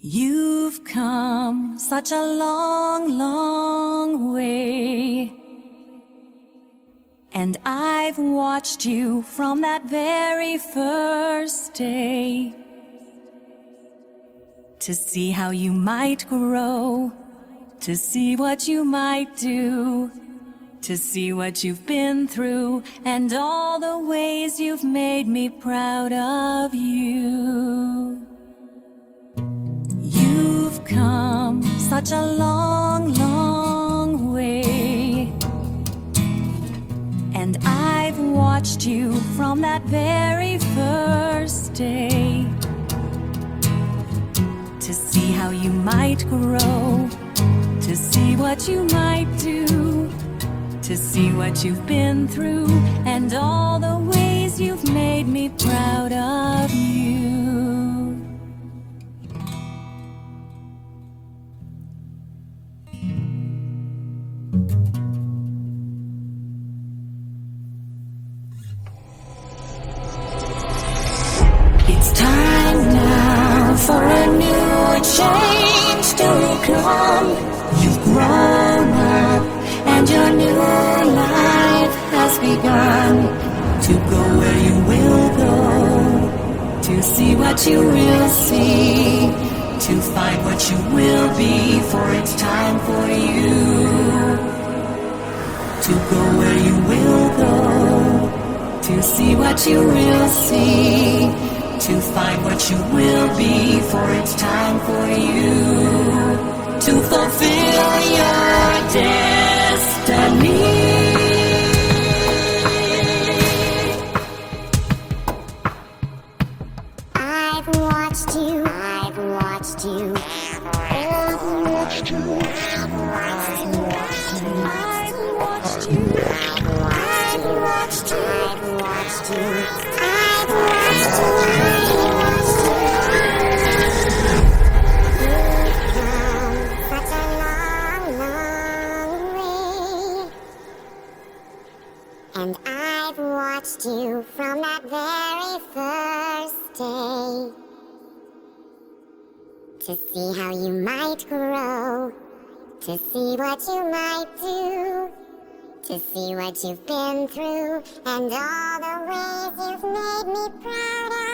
You've come such a long, long way, and I've watched you from that very first day, to see how you might grow, to see what you might do, to see what you've been through, and all the ways you've made me proud of you. You've come such a long, long way, and I've watched you from that very first day, to see how you might grow, to see what you might do, to see what you've been through, and all the ways you've made me proud of you. It's time now for a new change to come. You've grown up and your new life has begun. To go where you will go, to see what you will see, to find what you will be, for it's time for you. To go where you will go, to see what you will see, to find what you will be, for it's time for you to fulfill your destiny. I've watched you, I've watched you, I've watched you, I've watched you, I've watched you, I've watched you, I've watched you, I've watched you, You've come such a long, long way, and I've watched you from that very first day, to see how you might grow, to see what you might do, to see what you've been through, and all the ways you've made me proud of